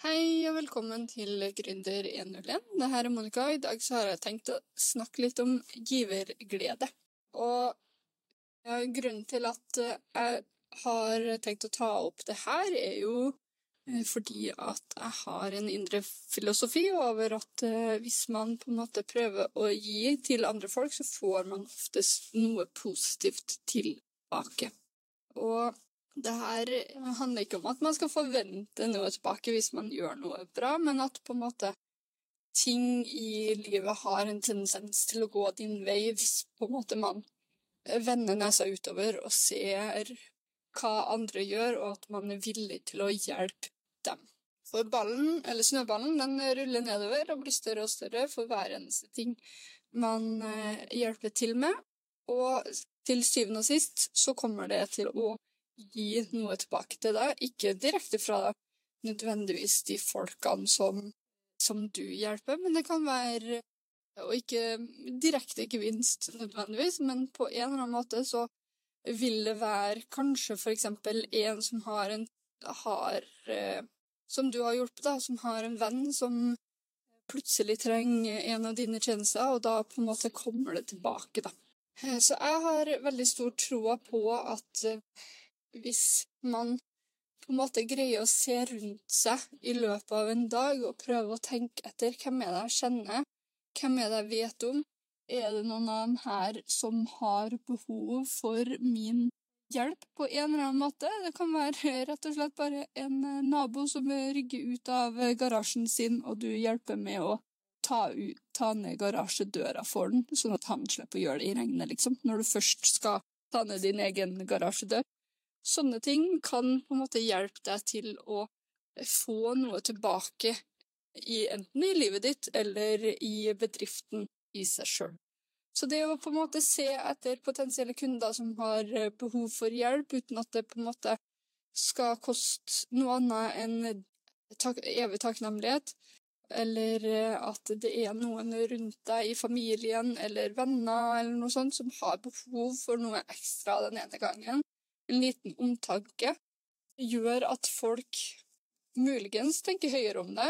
Hei og velkommen til Gründer 101. Det her er Monica. I dag så har jeg tenkt å snakke litt om giverglede. Og grunnen til at jeg har tenkt å ta opp det her er jo fordi at jeg har en indre filosofi over at hvis man på en måte prøver å gi til andre folk, så får man oftest noe positivt tilbake. Og det her handler ikke om at man skal forvente noe tilbake hvis man gjør noe bra, men at på en måte ting i livet har en tendens til å gå din vei hvis på en måte man vender nesa utover og ser hva andre gjør, og at man er villig til å hjelpe dem. For ballen, eller snøballen, den ruller nedover og blir større og større for hver eneste ting man hjelper til med, og til syvende og sist så kommer det til å gi noe tilbake til deg, ikke direkte fra nødvendigvis de folkene som du hjelper, men det kan være, og ikke direkte gevinst nødvendigvis, men på en eller annen måte så vil det være kanskje for eksempel en som som du har hjulpet, da, som har en venn som plutselig trenger en av dine tjenester, og da på en måte kommer det tilbake, da. Så jeg har veldig stor tro på at hvis man på en måte greier å se rundt seg i løpet av en dag og prøve å tenke etter hvem er det jeg kjenner, hvem er det jeg vet om, er det noen av dem her som har behov for min hjelp på en eller annen måte? Det kan være rett og slett bare en nabo som rygger ut av garasjen sin, og du hjelper med å ta ned garasjedøra for den, sånn at han slipper å gjøre det i regnet, liksom, når du først skal ta ned din egen garasjedør. Sånne ting kan på en måte hjelpe deg til å få noe tilbake enten i livet ditt eller i bedriften i seg selv. Så det å på en måte se etter potensielle kunder som har behov for hjelp, uten at det på en måte skal koste noe annet enn evig takknemlighet, eller at det er noen rundt deg i familien eller venner eller noe sånt som har behov for noe ekstra den ene gangen, en liten omtanke, gjør at folk muligens tenker høyere om det,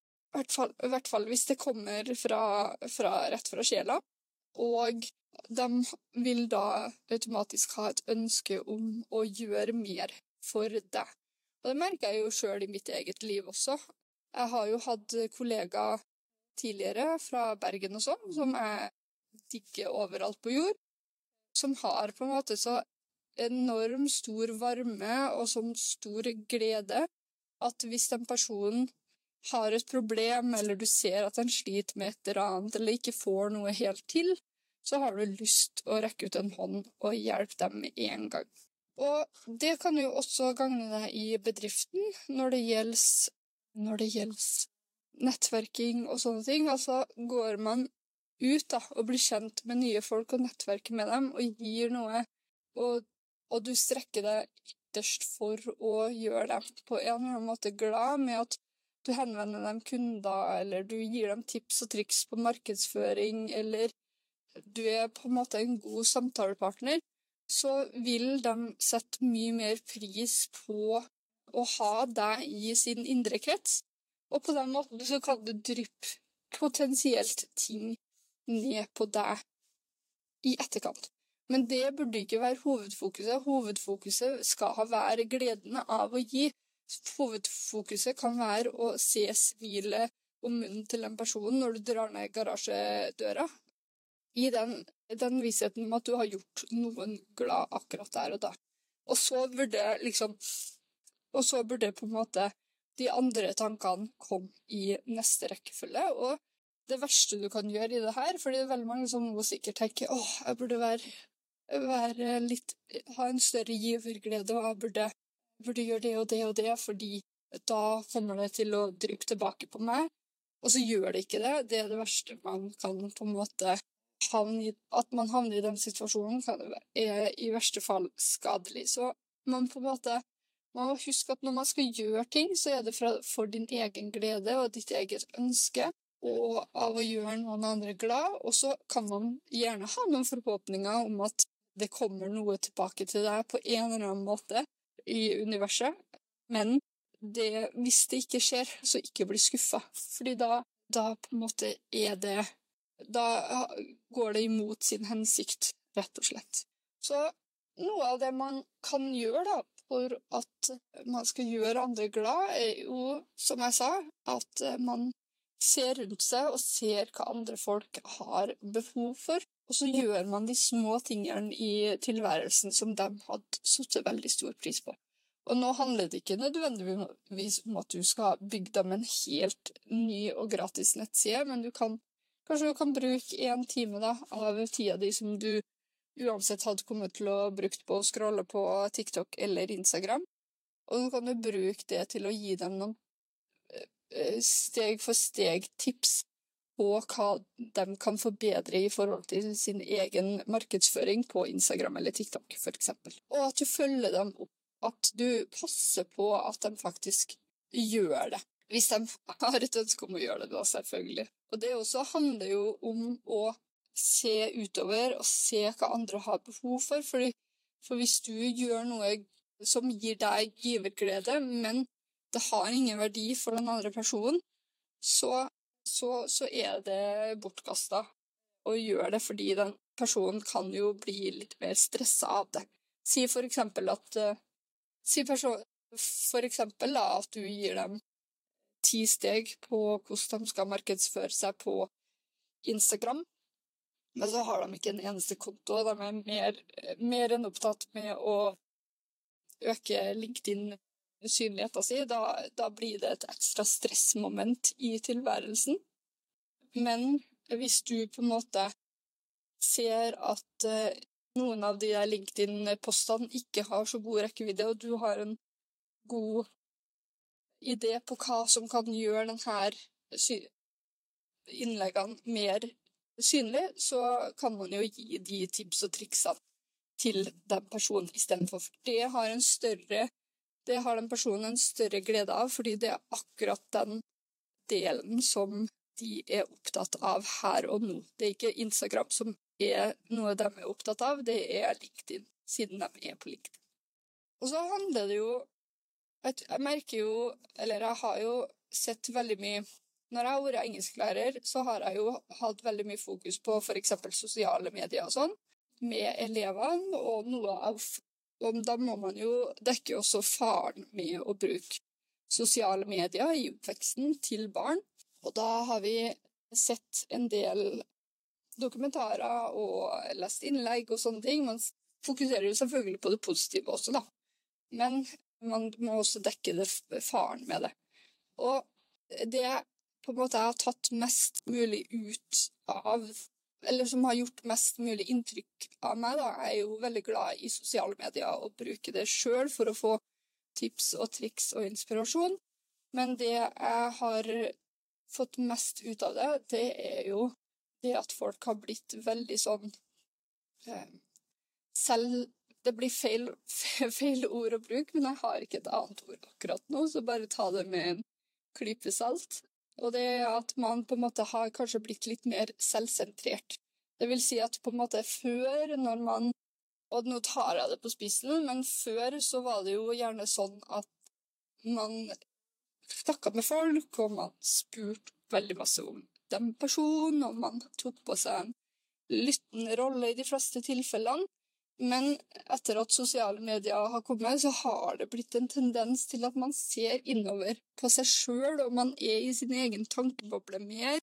i hvert fall hvis det kommer rett fra sjela, og de vil da automatisk ha et ønske om å gjøre mer for deg. Og det merker jeg jo selv i mitt eget liv også. Jeg har jo hatt kollegaer tidligere fra Bergen og sånn, som jeg digger overalt på jord, som har på en måte så enormt stor varme og sånn stor glede at hvis den personen har et problem, eller du ser at den sliter med et eller annet, eller ikke får noe helt til, så har du lyst å rekke ut en hånd og hjelpe dem med en gang. Og det kan jo også gagne deg i bedriften når det gjelder nettverking og sånne ting. Altså går man ut da, og blir kjent med nye folk og nettverker med dem og gir noe, og du strekker deg ytterst for å gjøre dem på en eller annen måte glad med at du henvender dem kunder, eller du gir dem tips og triks på markedsføring, eller du er på en måte en god samtalepartner, så vil de sette mye mer pris på å ha deg i sin indre krets, og på den måten så kan du dryppe potensielt ting ned på deg i etterkant. Men det burde ikke være hovedfokuset. Hovedfokuset skal være gleden av å gi. Hovedfokuset kan være å se smilet om munnen til den personen når du drar ned garasjedøra. I den vissheten om at du har gjort noen glad akkurat der og da. Og så burde på en måte de andre tankene komme i neste rekkefølge. Og det verste du kan gjøre i det her, fordi det er veldig mange som nå sikkert tenker jeg burde ha en større giverglede, og jeg burde gjøre det og det og det, fordi da kommer det til å dryppe tilbake på meg, og så gjør det ikke det. Det er det verste man kan på en måte at man havner i den situasjonen er i verste fall skadelig. Så man på en måte man må huske at når man skal gjøre ting, så er det for din egen glede og ditt eget ønske, og av å gjøre noen andre glad, og så kan man gjerne ha noen forhåpninger om at det kommer noe tilbake til deg på en eller annen måte i universet, men hvis det ikke skjer, så ikke bli skuffet. Fordi da på en måte da går det imot sin hensikt, rett og slett. Så noe av det man kan gjøre da, for at man skal gjøre andre glad, jo, som jeg sa, at man ser rundt seg og ser hva andre folk har behov for, og så gjør man de små tingene i tilværelsen som de hadde satt veldig stor pris på. Og nå handler det ikke nødvendigvis om at du skal bygge dem en helt ny og gratis nettside, men kanskje du kan bruke 1 time da, av tida di som du uansett hadde kommet til å bruke på å scrolle på TikTok eller Instagram. Og så kan du bruke det til å gi dem noen steg for steg tips på hva de kan forbedre i forhold til sin egen markedsføring på Instagram eller TikTok, for eksempel. Og at du følger dem opp, at du passer på at de faktisk gjør det. Hvis de har et ønske om å gjøre det da, selvfølgelig. Og det også handler jo om å se utover og se hva andre har behov for. For hvis du gjør noe som gir deg giverglede, men det har ingen verdi for den andre personen, så er det bortkastet å gjøre det, fordi den personen kan jo bli litt mer stresset av det. Si for eksempel at du gir dem 10 steg på hvordan de skal markedsføre seg på Instagram, men så har de ikke en eneste konto, og de er mer enn opptatt med å øke LinkedIn-synligheten sin. Da blir det et ekstra stressmoment i tilværelsen. Men hvis du på en måte ser at noen av de LinkedIn-postene ikke har så god rekkevidde, og du har en god idé på hva som kan gjøre denne innleggene mer synlig, så kan man jo gi de tips og triksene til den personen i stedet for. Det har den personen en større glede av, fordi det er akkurat den delen som de er opptatt av her og nå. Det er ikke Instagram som er noe de er opptatt av, det er LinkedIn, siden de er på LinkedIn. Og så handler det jo, jeg merker jo, eller jeg har jo sett veldig mye. Når jeg har vært engelsklærer, så har jeg jo hatt veldig mye fokus på for eksempel sosiale medier og sånn, med elevene, og da må man jo dekke også faren med å bruke sosiale medier i oppveksten til barn. Og da har vi sett en del dokumentarer og lest innlegg og sånne ting. Man fokuserer jo selvfølgelig på det positive også, da. Men man må også dekke faren med det. Og det på en måte jeg har tatt mest mulig ut av, eller som har gjort mest mulig inntrykk av meg, da, jeg er jo veldig glad i sosiale medier og bruker det selv for å få tips og triks og inspirasjon. Men det jeg har fått mest ut av det, det er jo det at folk har blitt veldig sånn selv. Det blir feil ord å bruke, men jeg har ikke et annet ord akkurat nå, så bare ta det med en klype salt. Og det er at man på en måte har kanskje blitt litt mer selvsentrert. Det vil si at på en måte før, når man, og nå tar jeg det på spissen, men før så var det jo gjerne sånn at man snakket med folk, og man spurte veldig masse om den personen, og man tok på seg en lyttende rolle i de fleste tilfellene. Men etter at sosiale medier har kommet, så har det blitt en tendens til at man ser innover på seg selv, og man er i sin egen tankeboble mer,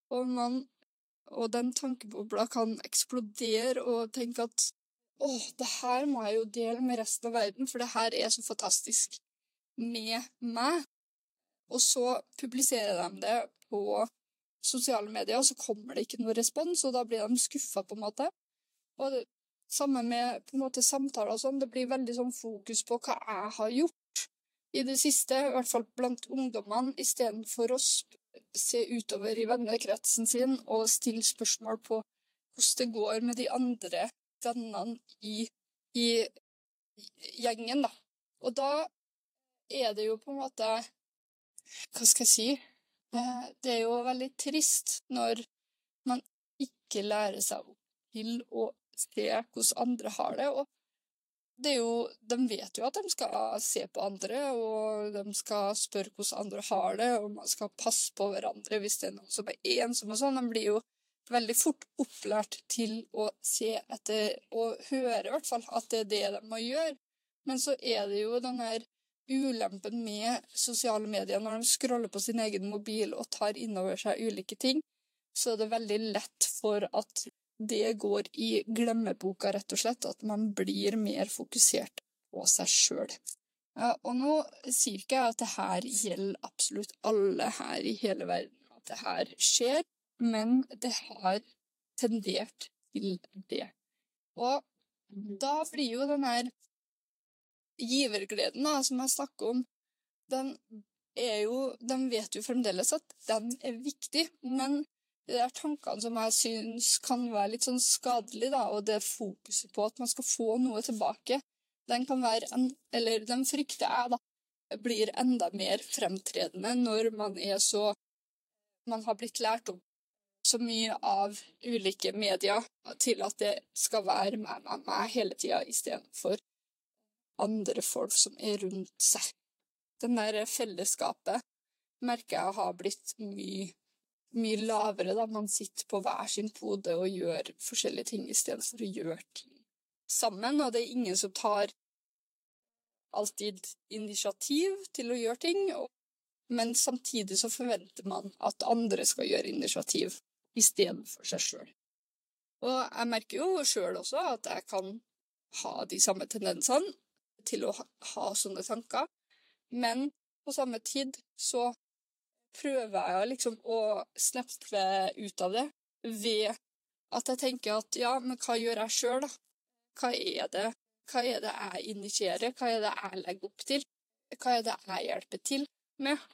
og den tankebobla kan eksplodere og tenke at det her må jeg jo dele med resten av verden, for det her er så fantastisk med meg. Og så publiserer de det på sosiale medier, og så kommer det ikke noe respons, og da blir de skuffet på en måte. Og sammen med på en måte samtaler og sånn, det blir veldig sånn fokus på hva jeg har gjort i det siste, i hvert fall blant ungdommene, i stedet for å se utover i vennekretsen sin og stille spørsmål på hvordan det går med de andre vennene i gjengen, da. Og da er det jo på en måte, hva skal jeg si, det er jo veldig trist når man ikke lærer seg opp til å se hvordan andre har det, og det er jo, de vet jo at de skal se på andre, og de skal spørre hvordan andre har det, og man skal passe på hverandre hvis det er noen som er ensom og sånn. De blir jo veldig fort opplært til å se etter, og høre i hvert fall, at det er det de må gjøre. Men så er det jo den her ulempen med sosiale medier når de scroller på sin egen mobil og tar innover seg ulike ting, så er det veldig lett for at det går i glemmeboka, rett og slett, at man blir mer fokusert på seg selv. Ja, og nå sier ikke jeg at det her gjelder absolutt alle her i hele verden, at det her skjer, men det har tendert til det. Og da blir jo den her givergleden da, som jeg snakker om, de vet jo fremdeles at den er viktig, men de der tankene som jeg synes kan være litt sånn skadelig da, og det fokuset på at man skal få noe tilbake, den kan være, eller den frykter jeg da, blir enda mer fremtredende når man har blitt lært om så mye av ulike medier til at det skal være med meg hele tiden, i stedet for andre folk som er rundt seg. Den der fellesskapet merker jeg har blitt mye lavere da man sitter på hver sin pode og gjør forskjellige ting i stedet for å gjøre ting sammen, og det er ingen som tar alltid initiativ til å gjøre ting, men samtidig så forventer man at andre skal gjøre initiativ i stedet for seg selv. Og jeg merker jo selv også at jeg kan ha de samme tendensene til å ha sånne tanker, men på samme tid så prøver jeg liksom å slippe ut av det ved at jeg tenker at ja, men hva gjør jeg selv da? Hva er det jeg initierer? Hva er det jeg legger opp til? Hva er det jeg hjelper til med?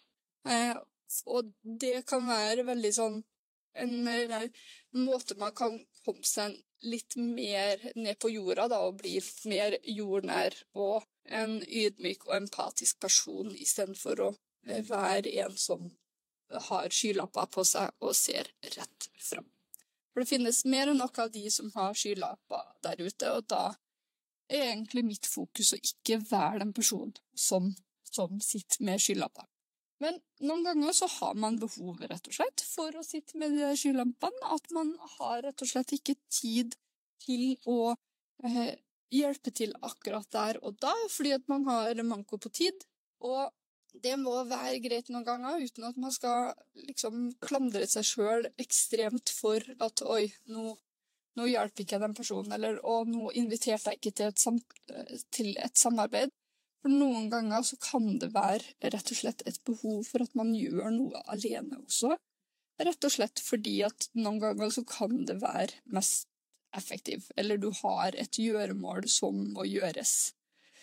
Og det kan være veldig sånn en måte man kan komme seg litt mer ned på jorda da, og bli mer jordnær og en ydmyk og empatisk person i stedet for å være en som har skylapper på seg og ser rett fram. For det finnes mer enn nok av de som har skylapper der ute, og da er egentlig mitt fokus å ikke være den personen som sitter med skylapper. Men noen ganger så har man behov rett og slett for å sitte med de skylampene, at man har rett og slett ikke tid til å hjelpe til akkurat der og da, fordi at man har manko på tid, og det må være greit noen ganger, uten at man skal liksom klandre seg selv ekstremt for at oi, nå hjelper ikke den personen, eller nå inviterte jeg ikke til et samarbeid. For noen ganger så kan det være rett og slett et behov for at man gjør noe alene også. Rett og slett fordi at noen ganger så kan det være mest effektivt, eller du har et gjøremål som må gjøres.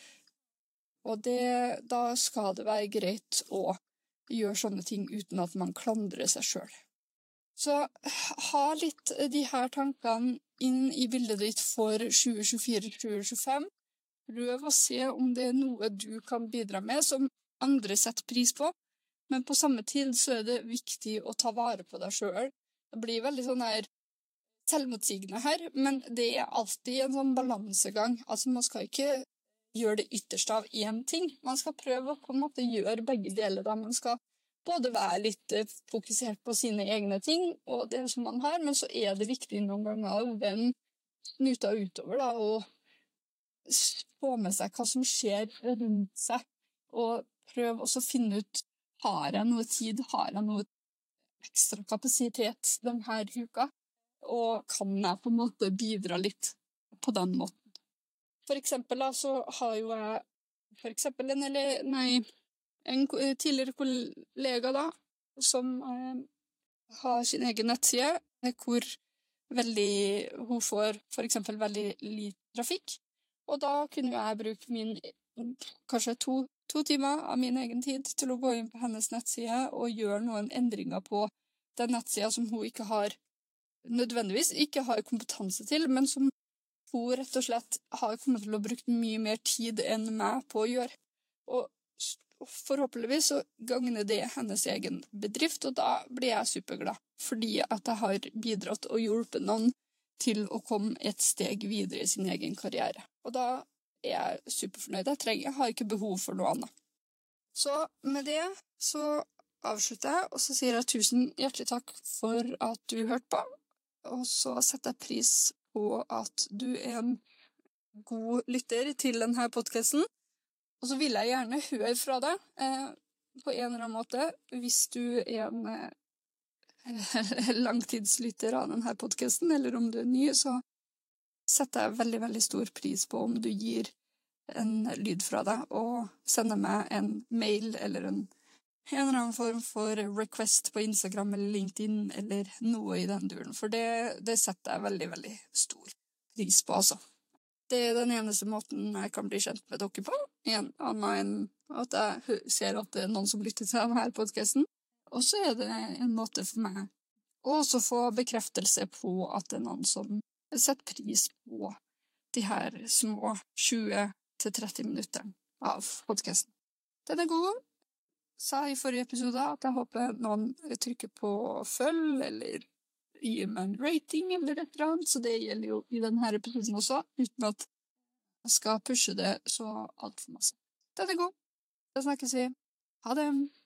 Og da skal det være greit å gjøre sånne ting uten at man klandrer seg selv. Så ha litt de her tankene inn i bildet ditt for 2024-2025. Prøv å se om det er noe du kan bidra med som andre setter pris på, men på samme tid så er det viktig å ta vare på deg selv. Det blir veldig sånn her selvmotsigende her, men det er alltid en sånn balansegang. Altså man skal ikke gjøre det ytterste av én ting. Man skal prøve å på en måte gjøre begge deler da. Man skal både være litt fokusert på sine egne ting og det som man har, men så er det viktig noen ganger å vende snuta utover da, og få med seg hva som skjer rundt seg, og prøve også å finne ut, har jeg noe tid, har jeg noe ekstra kapasitet denne uka, og kan jeg på en måte bidra litt på den måten. For eksempel da, så har jo jeg en tidligere kollega da, som har sin egen nettside, hvor hun får for eksempel veldig lite trafikk, og da kunne jeg bruke kanskje to timer av min egen tid til å gå inn på hennes nettside og gjøre noen endringer på den nettsida som hun nødvendigvis ikke har kompetanse til, men som hun rett og slett har kommet til å bruke mye mer tid enn meg på å gjøre. Og forhåpentligvis så gagner det hennes egen bedrift, og da blir jeg superglad, fordi at jeg har bidratt og hjulpet noen til å komme et steg videre i sin egen karriere. Og da er jeg superfornøyd. Jeg har ikke behov for noe annet. Så med det så avslutter jeg, og så sier jeg tusen hjertelig takk for at du hørte på, og så setter jeg pris på at du er en god lytter til denne podcasten, og så vil jeg gjerne høre fra deg på en eller annen måte, hvis du er en langtidslytter av denne podcasten, eller om du er ny, så setter jeg veldig, veldig stor pris på om du gir en lyd fra deg, og sender meg en mail eller en eller annen form for request på Instagram eller LinkedIn eller noe i den duren, for det setter jeg veldig, veldig stor pris på, altså. Det er den eneste måten jeg kan bli kjent med dere på, annet enn at jeg ser at det er noen som lytter til denne podcasten. Og så er det en måte for meg å også få bekreftelse på at det er noen som setter pris på de her små 20-30 minutter av podcasten. Den er god. Sa i forrige episode at jeg håper noen trykker på følg, eller gir meg en rating, eller et eller annet, så det gjelder jo i denne episoden også, uten at jeg skal pushe det så alt for masse. Den er god. Da snakkes vi. Ha det!